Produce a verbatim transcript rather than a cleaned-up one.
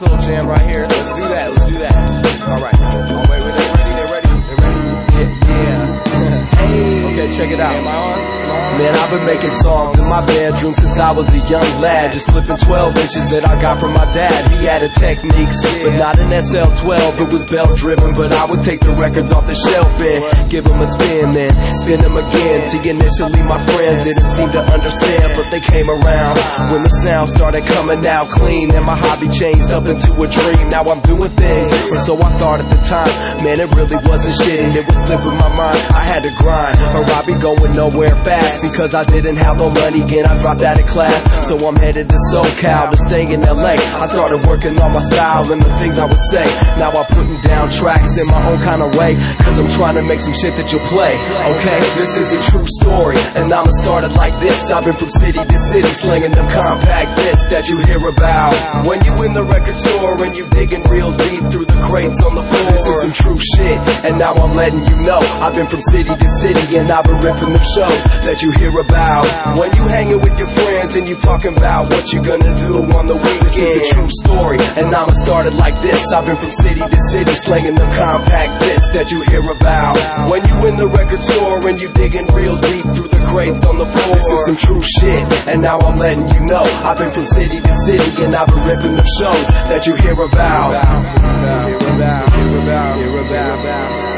this little jam right here. Let's do that. Let's do that. All right. Oh wait, wait, they're ready. They're ready. They're ready. Yeah. yeah. Hey. Okay, check it out. Am I on? Am I on? Man, I've been making songs in my bedroom since I was a young lad, just flipping twelve inches that I got from my dad. He had a Technics, but not an S L twelve. It was belt driven, but I would take the records off the shelf and give them a spin, then spin them again. See, initially my friends didn't seem to understand, but they came around when the sound started coming out clean, and my hobby changed up into a dream. Now I'm doing things, or so I thought at the time. Man, it really wasn't shit, and it was slipping my mind. I had to grind, or I'd be going nowhere fast, because I didn't have no money and I dropped out of class. So I'm headed to SoCal to stay in L A. I started working on my style and the things I would say. Now I'm putting down tracks in my own kind of way, cause I'm trying to make some shit that you'll play. Okay, this is a true story, and I'ma start it like this. I've been from city to city, slinging them compact discs that you hear about when you in the record store and you digging real deep through the crates on the floor. This is some true shit, and now I'm letting you know I've been from city to city, and I've been ripping them shows that you hear about when you hanging with your friends and you talking about what you gonna do on the weekend. This is a true story, and I'ma start it like this. I've been from city to city, slinging them compact discs that you hear about when you in the record store and you digging real deep through the crates on the floor. This is some true shit, and now I'm letting you know I've been from city to city, and I've been ripping them shows that you hear about. Hear about, hear about, hear about, hear about.